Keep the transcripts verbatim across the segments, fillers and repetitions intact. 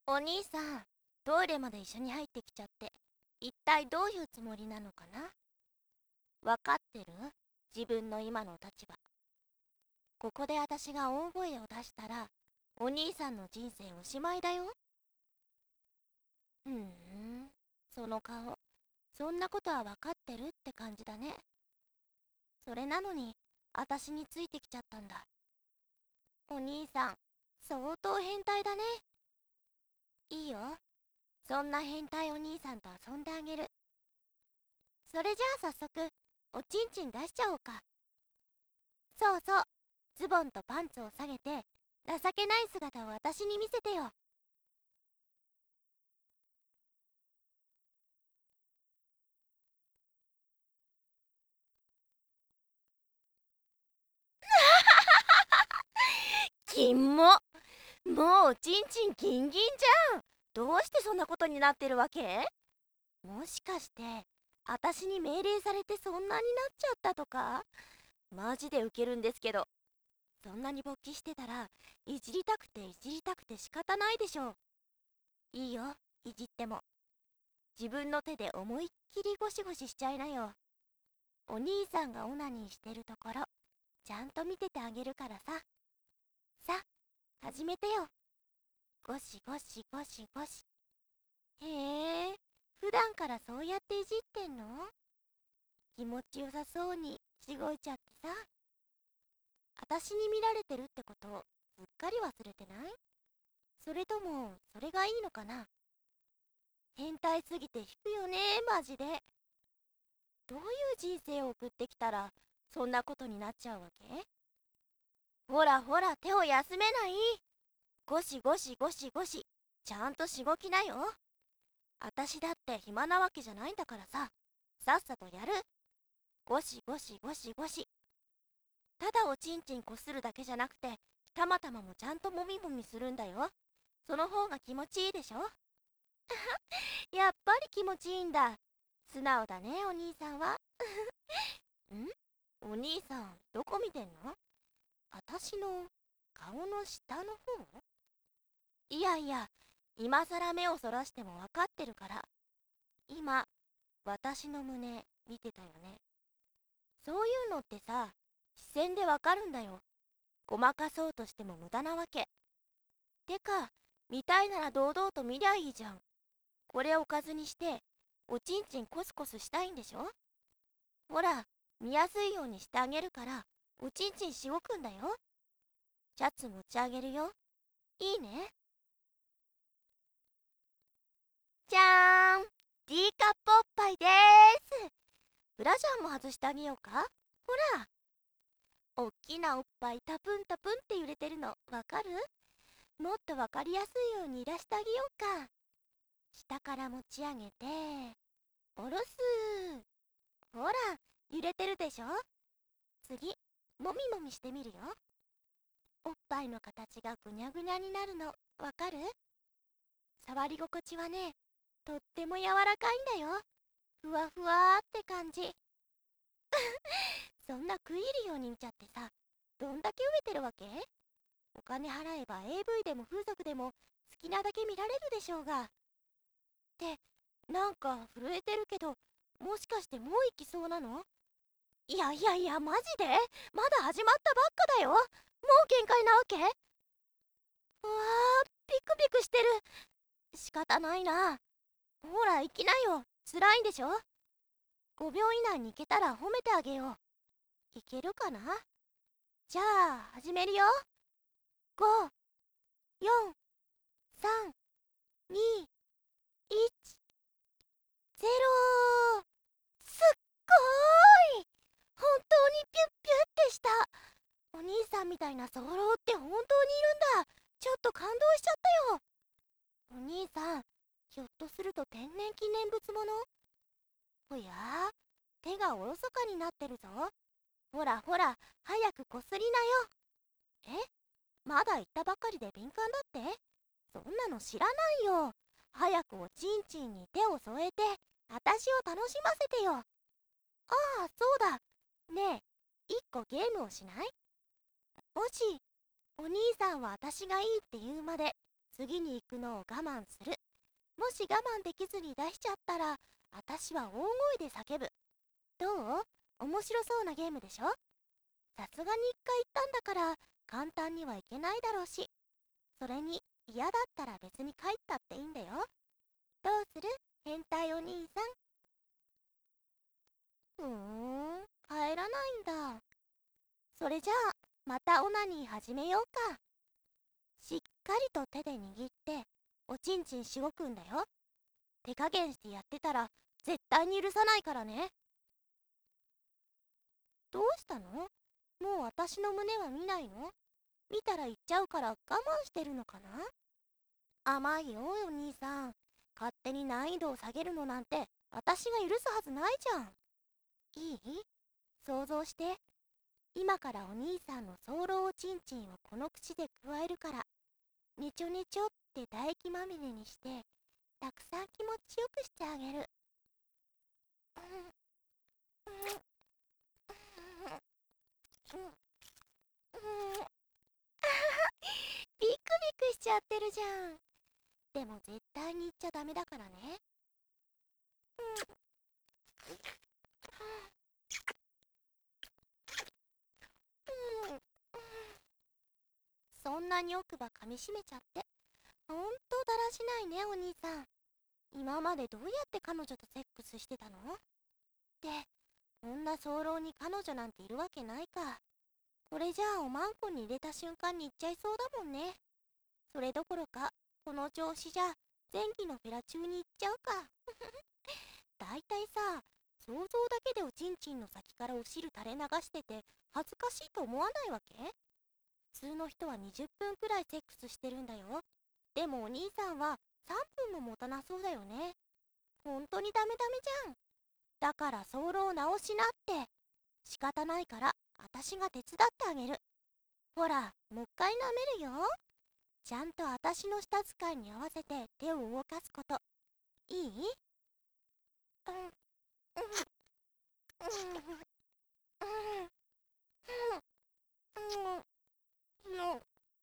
お兄さん、トイレまで一緒に入ってきちゃって、一体どういうつもりなのかな。わかってる？自分の今の立場。ここで私が大声を出したら、お兄さんの人生おしまいだよ。ふーん、その顔、そんなことはわかってるって感じだね。それなのに、私についてきちゃったんだ。お兄さん、相当変態だね。いいよ。そんな変態お兄さんと遊んであげる。それじゃあ早速、おちんちん出しちゃおうか。そうそう、ズボンとパンツを下げて、情けない姿を私に見せてよ。キンモ。もうおちんちんギンギンじゃん。どうしてそんなことになってるわけ？もしかして、私に命令されてそんなになっちゃったとか？マジでウケるんですけど。そんなに勃起してたら、いじりたくていじりたくて仕方ないでしょう。いいよ、いじっても。自分の手で思いっきりゴシゴシしちゃいなよ。お兄さんがオナニーしてるところ、ちゃんと見ててあげるからさ。さ、始めてよ。ゴシゴシゴシゴシ。へえ、普段からそうやっていじってんの？気持ちよさそうにしごいちゃってさ。私に見られてるってことをすっかり忘れてない？それとも、それがいいのかな？変態すぎて引くよね、マジで。どういう人生を送ってきたら、そんなことになっちゃうわけ？ほらほら、手を休めない。ゴシゴシゴシゴシ、ちゃんとしごきなよ。あたしだって暇なわけじゃないんだからさ、さっさとやる。ゴシゴシゴシゴシ。ただおちんちんこするだけじゃなくて、たまたまもちゃんともみもみするんだよ。その方が気持ちいいでしょ？やっぱり気持ちいいんだ。素直だね、お兄さんは。ん？お兄さん、どこ見てんの？あたしの顔の下の方？いやいや、今さら目をそらしてもわかってるから。今、私の胸見てたよね。そういうのってさ、視線でわかるんだよ。ごまかそうとしても無駄なわけ。てか、見たいなら堂々と見りゃいいじゃん。これをおかずにして、おちんちんコスコスしたいんでしょ？ほら、見やすいようにしてあげるから、おちんちんしごくんだよ。シャツ持ち上げるよ。いいね。じゃーん！ D カップおっぱいでーす。ブラジャーも外してあげようか？ほら、おっきなおっぱいタプンタプンって揺れてるのわかる？もっとわかりやすいようにいらしてあげようか。下から持ち上げて、下ろす。ほら、揺れてるでしょ？次、もみもみしてみるよ。おっぱいの形がぐにゃぐにゃになるのわかる？触り心地はね、とっても柔らかいんだよ。ふわふわーって感じ。そんな食い入るように見ちゃってさ、どんだけ飢えてるわけ？お金払えば エーブイ でも風俗でも好きなだけ見られるでしょうが。って、なんか震えてるけど、もしかしてもう行きそうなの？いやいやいや、マジで？まだ始まったばっかだよ。もう限界なわけ？うわー、ピクピクしてる。仕方ないな。ほら、行きなよ。辛いんでしょ？ ご 秒以内に行けたら褒めてあげよう。いけるかな？じゃあ、始めるよ。ご、よん、さん、に、いち、ゼロ。すっごーい！本当にピュッピュッってした。お兄さんみたいな早漏って本当にいるんだ。ちょっと感動しちゃったよ。お兄さん、ひょっとすると天然記念物もの？おやー、手がおろそかになってるぞ。ほらほら、早くこすりなよ。え？まだ言ったばかりで敏感だって？そんなの知らないよ。早くおちんちんに手を添えて、あたしを楽しませてよ。ああ、そうだ。ねえ、一個ゲームをしない？もし、お兄さんはあたしがいいって言うまで、 次に行くのを我慢する。もし我慢できずに出しちゃったら、私は大声で叫ぶ。どう？面白そうなゲームでしょ？さすがに一回言ったんだから簡単にはいけないだろうし、それに嫌だったら別に帰ったっていいんだよ。どうする？変態お兄さん。ふーん、帰らないんだ。それじゃあまたオナニー始めようか。しっかりと手で握っておちんちんしごくんだよ。手加減してやってたら絶対に許さないからね。どうしたの？もう私の胸は見ないの？見たら言っちゃうから我慢してるのかな？甘いよお兄さん。勝手に難易度を下げるのなんて私が許すはずないじゃん。いい？想像して。今からお兄さんの早漏おちんちんをこの口でくわえるから、ねちょねちょって唾液まみれにしてたくさん気持ちよくしてあげる。ビクビクしちゃってるじゃん。でも絶対に言っちゃダメだからね。そんなに奥歯噛みしめちゃってほんとだらしないねお兄さん。今までどうやって彼女とセックスしてたの？ってこんな早漏に彼女なんているわけないか。これじゃあおまんこに入れた瞬間に行っちゃいそうだもんね。それどころかこの調子じゃ前期のフェラ中に行っちゃうか。だいたいさ、想像だけでおちんちんの先からお汁垂れ流してて恥ずかしいと思わないわけ？普通の人はにじゅっぷんくらいセックスしてるんだよ。でもお兄さんはさんぷんも持たなそうだよね。ほんとにダメダメじゃん。だから早漏直しなって。仕方ないから私が手伝ってあげる。ほら、もう一回舐めるよ。ちゃんと私の舌使いに合わせて手を動かすこと。いい？うん、うん、うん、うん、うん、うん、うん、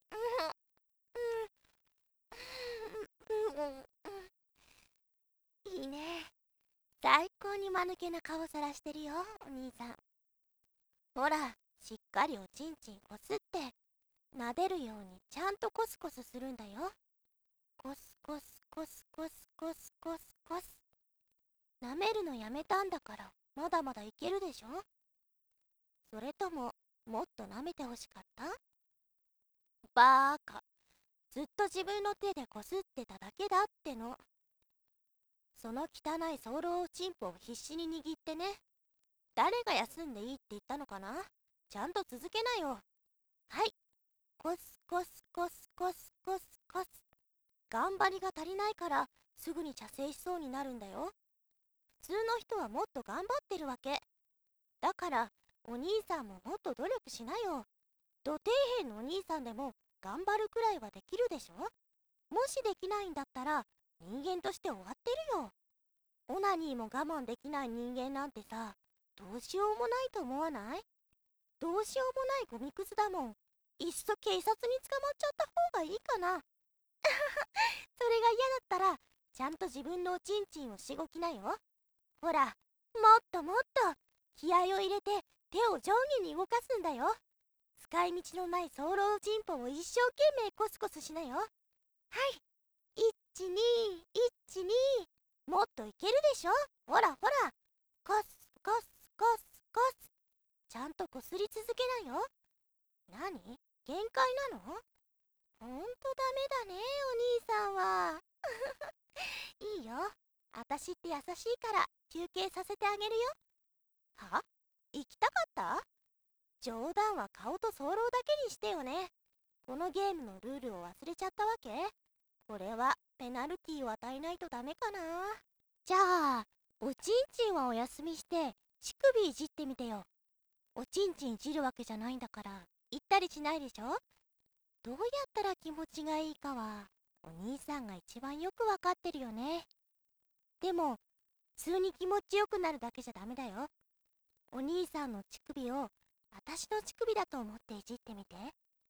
いいね。最高に間抜けな顔さらしてるよ、お兄さん。ほら、しっかりおちんちんこすって、撫でるようにちゃんとコスコスするんだよ。コスコスコスコスコスコスコス。舐めるのやめたんだからまだまだいけるでしょ？それとももっと舐めてほしかった？バーカ。ずっと自分の手でこすってただけだっての。その汚い早漏おちんぽを必死に握ってね。誰が休んでいいって言ったのかな？ちゃんと続けなよ。はい。コスコスコスコスコスコス。頑張りが足りないからすぐに射精しそうになるんだよ。普通の人はもっと頑張ってるわけ。だからお兄さんももっと努力しなよ。ど底辺のお兄さんでも頑張るくらいはできるでしょ？もしできないんだったら人間として終わってるよ。オナニーも我慢できない人間なんてさ、どうしようもないと思わない？どうしようもないゴミくずだもん。いっそ警察に捕まっちゃった方がいいかな。それが嫌だったらちゃんと自分のおちんちんをしごきなよ。ほら、もっともっと気合を入れて手を上下に動かすんだよ。使い道のない早漏チンポを一生懸命コスコスしなよ。はい、いちにいちに。もっといけるでしょ。ほらほら、コスコスコスコス。ちゃんとこすり続けなよ。なに？限界なの？ほんとダメだねお兄さんは。いいよ、あたしって優しいから休憩させてあげるよ。は？行きたかった？冗談は顔と早漏だけにしてよね。このゲームのルールを忘れちゃったわけ？これはペナルティを与えないとダメかな。じゃあおちんちんはお休みして乳首いじってみてよ。おちんちんいじるわけじゃないんだから言ったりしないでしょ。どうやったら気持ちがいいかはお兄さんが一番よくわかってるよね。でも普通に気持ちよくなるだけじゃダメだよ。お兄さんの乳首を私の乳首だと思っていじってみて。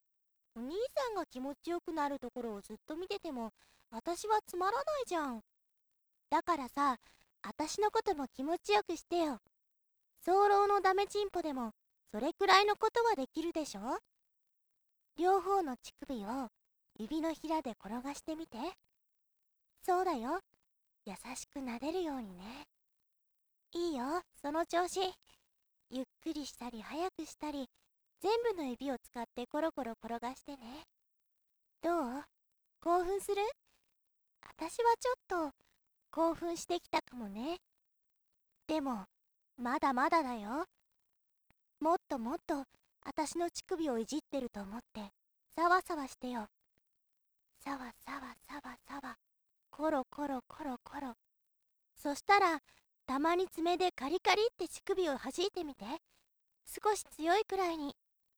お兄さんが気持ちよくなるところをずっと見てても私はつまらないじゃん。だからさ、私のことも気持ちよくしてよ。早漏のダメチンポでもそれくらいのことはできるでしょ。両方の乳首を指のひらで転がしてみて。そうだよ。優しく撫でるようにね。いいよ、その調子。ゆっくりしたり早くしたり、全部の指を使ってコロコロ転がしてね。どう？興奮する？私はちょっと興奮してきたかもね。でもまだまだだよ。もっともっと私の乳首をいじってると思ってサワサワしてよ。サワサワサワサワ、コロコロコロコロ。そしたらたまに爪でカリカリって乳首を弾いてみて。少し強いくらいに。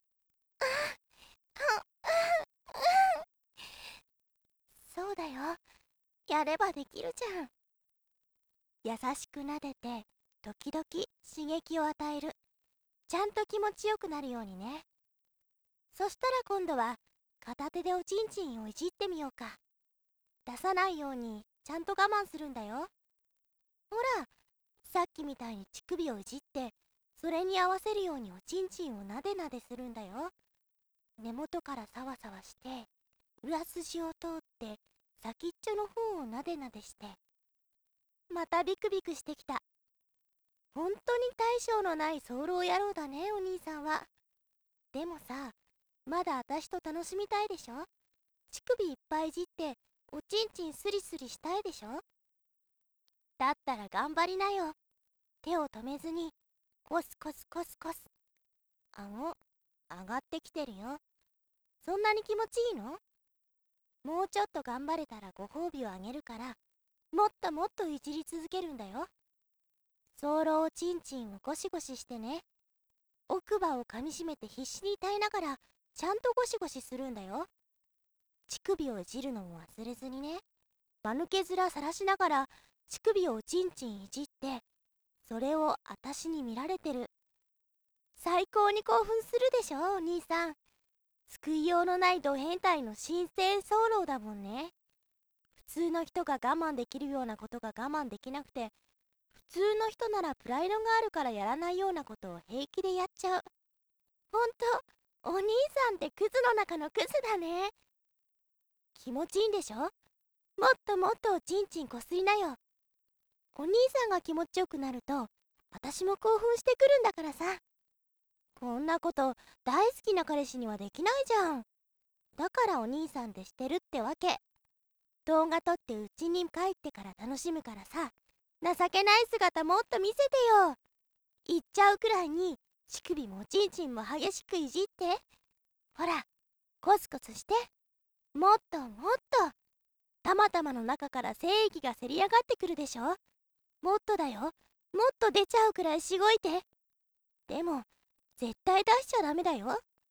そうだよ、やればできるじゃん。優しく撫でて時々刺激を与える。ちゃんと気持ちよくなるようにね。そしたら今度は片手でおちんちんをいじってみようか。出さないようにちゃんと我慢するんだよ。ほら、さっきみたいに乳首をいじって、それに合わせるようにおちんちんをなでなでするんだよ。根元からサワサワして、裏筋を通って先っちょの方をなでなでして。またビクビクしてきた。本当に大将のない早漏野郎だね、お兄さんは。でもさ、まだ私と楽しみたいでしょ。乳首いっぱいいじっておちんちんスリスリしたいでしょ。だったら頑張りなよ。手を止めずにコスコスコスコス。顎上がってきてるよ。そんなに気持ちいいの？もうちょっと頑張れたらご褒美をあげるから、もっともっといじり続けるんだよ。早漏おちんちんをゴシゴシしてね。奥歯をかみしめて必死に耐えながらちゃんとゴシゴシするんだよ。乳首をいじるのも忘れずにね。間抜け面さらしながら乳首をおちんちんいじって、それをあたしに見られてる。最高に興奮するでしょ、お兄さん。救いようのないド変態の新生早漏だもんね。普通の人が我慢できるようなことが我慢できなくて、普通の人ならプライドがあるからやらないようなことを平気でやっちゃう。ほんと、お兄さんってクズの中のクズだね。気持ちいいんでしょ？もっともっとおちんちんこすりなよ。お兄さんが気持ちよくなると私も興奮してくるんだからさ。こんなこと大好きな彼氏にはできないじゃん。だからお兄さんってしてるってわけ。動画撮ってうちに帰ってから楽しむからさ。情けない姿もっと見せてよ。言っちゃうくらいに乳首もおちんちんも激しくいじって。ほら、コスコスして。もっともっと。たまたまの中から精液がせり上がってくるでしょ。もっとだよ。もっと出ちゃうくらいしごいて。でも絶対出しちゃダメだよ。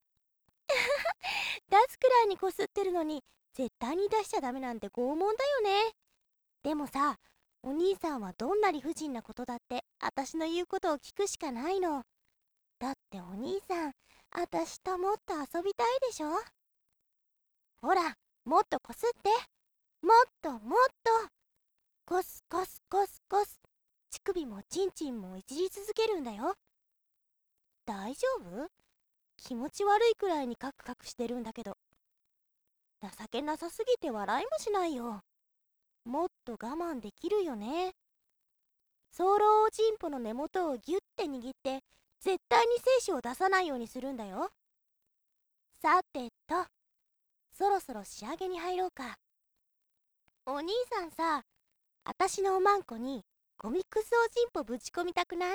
出すくらいにこすってるのに絶対に出しちゃダメなんて拷問だよね。でもさ、お兄さんはどんな理不尽なことだって私の言うことを聞くしかないの。だってお兄さん、私ともっと遊びたいでしょ。ほら、もっとこすって。もっともっと。コスコスコスコス。乳首もチンチンもいじり続けるんだよ。大丈夫？気持ち悪いくらいにカクカクしてるんだけど。情けなさすぎて笑いもしないよ。もっと我慢できるよね。早漏おちんぽの根元をギュッて握って絶対に精子を出さないようにするんだよ。さてと、そろそろ仕上げに入ろうか。お兄さんさ、あたしのおまんこにゴミクスおちんぽぶち込みたくない？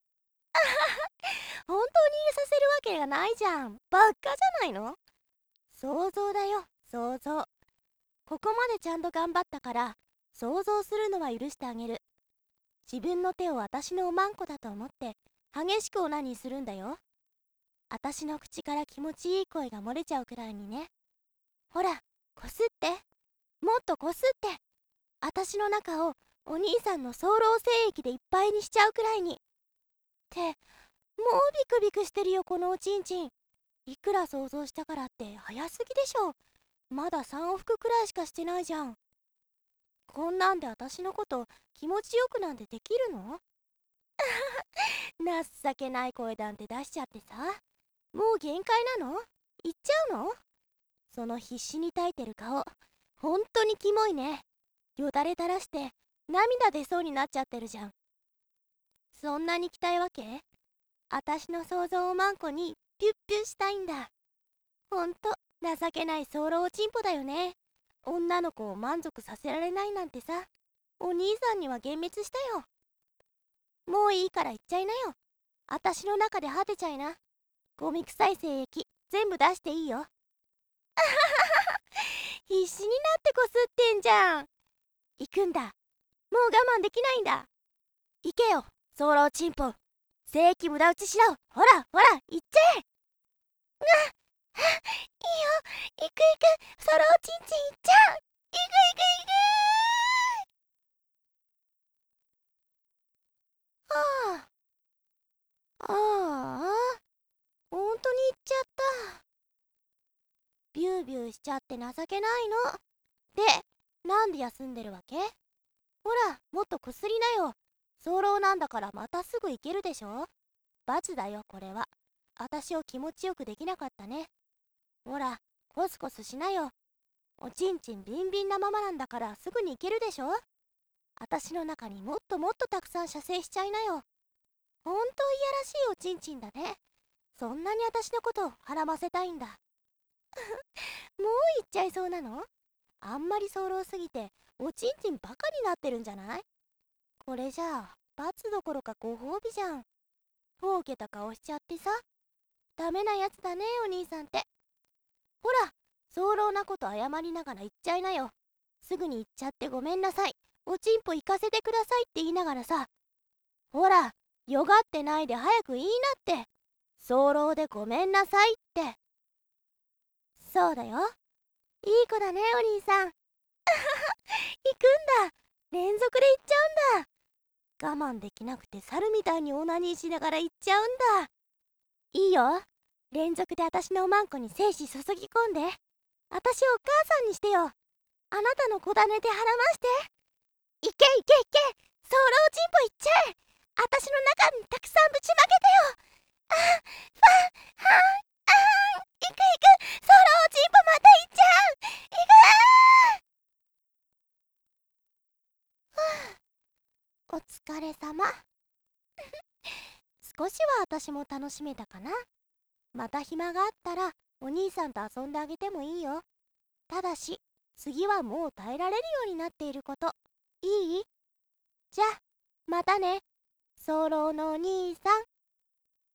本当に入れさせるわけがないじゃん。ばっかじゃないの？想像だよ、想像。ここまでちゃんと頑張ったから想像するのは許してあげる。自分の手をあたしのおまんこだと思って激しくオナニーするんだよ。あたしの口から気持ちいい声が漏れちゃうくらいにね。ほら、こすって。もっとこすって。あたしの中をお兄さんの早漏精液でいっぱいにしちゃうくらいに。って、もうビクビクしてるよ、このおちんちん。 いくら想像したからって早すぎでしょ。まださん往復くらいしかしてないじゃん。こんなんで私のこと気持ちよくなんてできるの？情けない声なんて出しちゃってさ。もう限界なの？言っちゃうの？その必死に耐えてる顔、ほんとにキモいね。よだれ垂らして涙出そうになっちゃってるじゃん。そんなに着たいわけ？あたしの想像をマンコにピュッピュしたいんだ。ほんと情けない早漏チンポだよね。女の子を満足させられないなんてさ。お兄さんには幻滅したよ。もういいから言っちゃいなよ。あたしの中で果てちゃいな。ゴミ臭い精液全部出していいよ。必死になってこすってんじゃん。行くんだ。もう我慢できないんだ。行けよ早漏チンポ。精液無駄打ちしろ。ほらほら行っちゃえ。がいいよ、行く行く、ソロチンチン行っちゃう。行く行く行く。ああああ、ほんとに行っちゃった。ビュービューしちゃって情けないの。で、なんで休んでるわけ？ほら、もっとこすりなよ。早漏なんだからまたすぐ行けるでしょ。罰だよこれは。あたしを気持ちよくできなかったね。ほら、コスコスしなよ。おちんちんビンビンなままなんだからすぐに行けるでしょ。あたしの中にもっともっとたくさん射精しちゃいなよ。ほんといやらしいおちんちんだね。そんなにあたしのことはらませたいんだ。もう言っちゃいそうなの？あんまり早漏すぎておちんちんバカになってるんじゃない？これじゃあ罰どころかご褒美じゃん。ほうけた顔しちゃってさ。ダメなやつだねお兄さんって。ほら、早漏なこと謝りながら言っちゃいなよ。すぐに言っちゃってごめんなさい。おちんぽ行かせてくださいって言いながらさ。ほら、よがってないで早く言いなって。早漏でごめんなさいって。そうだよ。いい子だねお兄さん。行くんだ。連続で行っちゃうんだ。我慢できなくて猿みたいにオナニーしながら行っちゃうんだ。いいよ。連続で私のおまんこに精子注ぎ込んで。私をお母さんにしてよ。あなたの子種ではらまして。いけいけいけ、早漏チンポいっちゃえ。あたしの中にたくさんぶちまけてよ。あ、ファン、はん、あん、いくいく、早漏チンポまたいっちゃう。いく。ふぅ、お疲れさま。少しは私も楽しめたかな。また暇があったらお兄さんと遊んであげてもいいよ。ただし次はもう耐えられるようになっていること。いい？じゃあまたね、早漏のお兄さん。